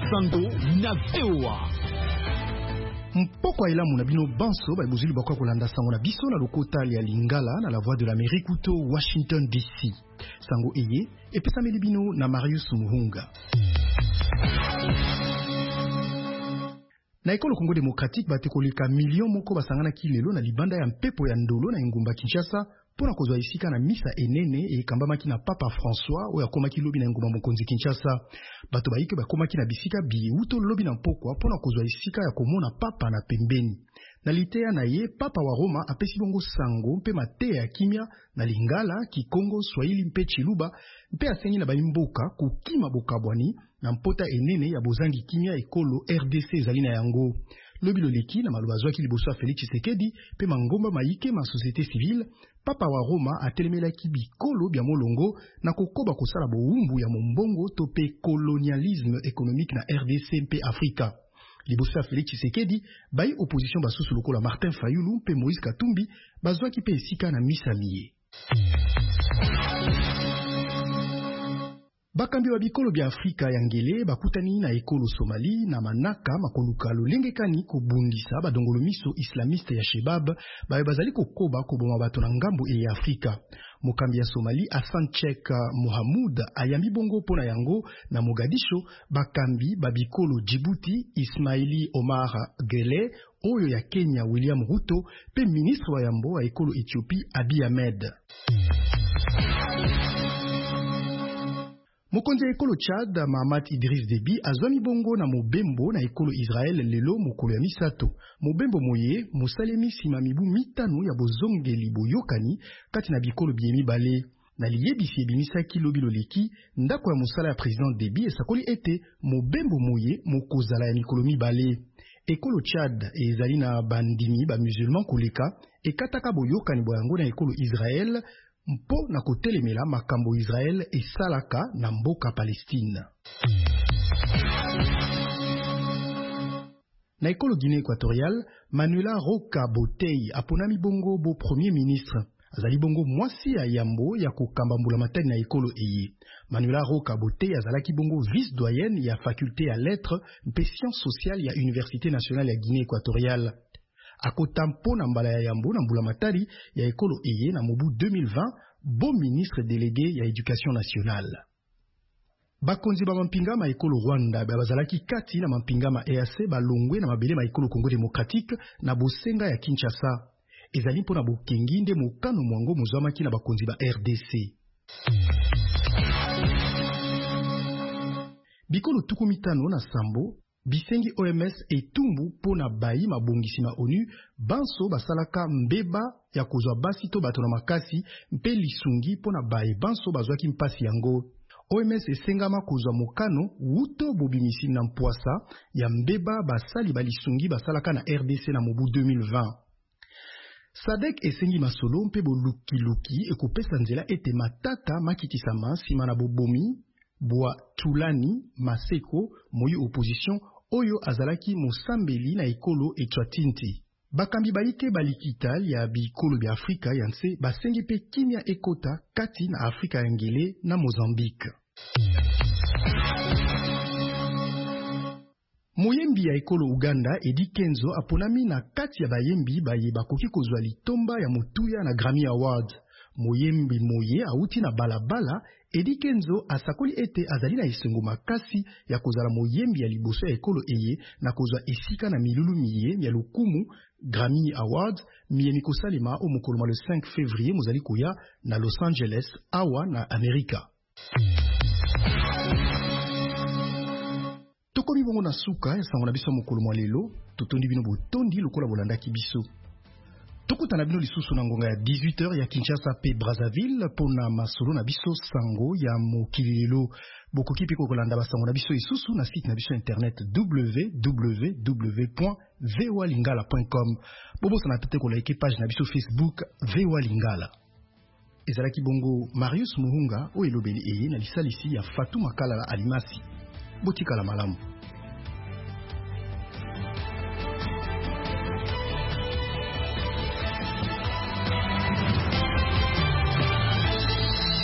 Sango na VOA. Mpoko ailamu na bino banso ba bozuli bakwa kolanda sango na biso na lokota ya Lingala na la voix de l'Amérique to Washington DC. Sango eye epesameli bino na Marius Muhunga. Na ekolo Congo démocratique batekoleka million moko basangana kilelo na libanda ya mpepo ya ndolo na ngumba Kinshasa pona kozwa isika na misa enene e kambamaki na Papa François oyo akomaki lobi na ngumba mokonzi Kinshasa. Bato baike bakomaki na bisika biuto lobi na mpokwa pona kozwa isika ya komona papa na pembeni. Na litea na ye Papa wa Roma apesi bongo sango mpe mateya ya kimia na Lingala, Kikongo, Swahili mpe Chiluba mpe asengi na baimboka kokima bokabwani na mpota enene ya bozangi kimia ekolo RDC ezali na yango. Lobi loleki na maloba zwaki liboso ya Félix Tshisekedi mpe mangomba maike ma société civile. Papa wa Roma atelemelaki bikolo bya molongo na kokoba kosala bowumbu ya mombongo to pe colonialisme économique na RDC mpe Afrika. Liboso ya Félix Tshisekedi bai opposition basusu lokola Martin Fayulu mpe Moïse Katumbi bazwaki pe esika na misa liye. Bakambi wa bikolo bya Afrika ya ngele bakutani na ekolo Somali na manaka makoluka lolengekani kobundisa badongolo miso islamiste ya Shebab baye bazali kokoba koboma bato na ngambo ya Afrika. Mokambi ya Somali Hassan Sheikh Mohamud ayambi bongo pona yango na Mogadisho bakambi babikolo Djibouti Ismaili Omar Gele oyo ya Kenya William Ruto pe ministre wa yambo wa ekolo Ethiopie Abiy Ahmed. Mokonzi ya ekolo Chad Mahamat Idriss Déby azwami bongo na mobembo na ekolo Israel lelo mokolo ya misato. Mobembo moye mosalemi sima mibu mitano ya bozongeli boyokani kati na bikolo biemi bale. Na liyebisi ebimisaki lobi loleki ndako ya mosala ya président Déby esakoli ete mobembo moye mokozala ya mikolo mibale. Ekolo Chad ezali na bandimi ba musulman koleka ekataka boyokani boyango na ekolo Israel mpo na kotelemela makambo Israel esalaka na mboka Palestine. Na ekolo Guinée équatoriale, Manuela Roca Botei aponami bongo bo premier ministre. Azali bongo mwasi ya yambo ya kokamba mbula matani na ekolo eye. Manuela Roca Botei azalaki bongo vice doyenne ya faculté ya lettres mpe sciences sociales ya Université nationale ya Guinée équatoriale. Akotampo na mbala ya yambo na mbula matari ya ekolo eye na mobu 2020 bon ministre délégué ya éducation nationale. Bakonzi ba mampingama ekolo Rwanda bazalaki kati na mampingama EAC balongwe na mabele ma ekolo Congo démocratique na bosenga ya Kinshasa. Ezali mpona bokengi nde mokano mwango mozwamaki na bakonzi ba RDC. Bikolo tukumitano na sambo bisengi OMS etumbu pona bayi mabongisi ma ONU banso basalaka mbeba ya kozwa basi to bato na makasi mpe lisungi pona bayi banso bazwaki mpasi yango. OMS esengama kozwa mokano wuto bobimisi na mpwasa ya mbeba basali balisungi basalaka na RDC na mobu 2020. Sadek esengi masolo mpe bolukiluki ekopesa nzela ete matata makikisama sima na bobomi Bwa Tulani Maseko moyi opposition oyo azalaki mosambeli na ekolo Etwatinti. Bakambi baike balikital ya bikolo bya Afrika yanse basengi pe kimia ekota kati na Afrika ya ngele na Mozambique. Moyembi ya ekolo Uganda Edi Kenzo aponami na kati ya bayembi baye bakoki kozwa litomba ya motuya na Grammy Awards. Moyembi moye auti na balabala Edi Kenzo asakoli ete azali na esengo makasi ya kozala moyembi ya liboso ya ekolo eye na kozwa esika na milulu miye ya lokumu Grammy Awards miye mikosalema o mokoloma le 5 février mozali koya na Los Angeles awa na Amerika. Tokomi bongo na suka ya sango na biso mokolo lelo totondi bino botondi lokola bolandaki biso. Tokutana bino lisusu na ngonga ya 18h ya Kinshasa pe Brazzaville pona masolo na biso sango ya mokili lelo. Bokoki pe kolanda basango na biso isusu na site na biso internet www.voalingala.com. Bobosa na tete kolike page na biso Facebook VOA Lingala. Ezalaki bongo Marius Muhunga o elobeli eye na lisalisi ya Fatou Makala Alimasi. Botika la malamu.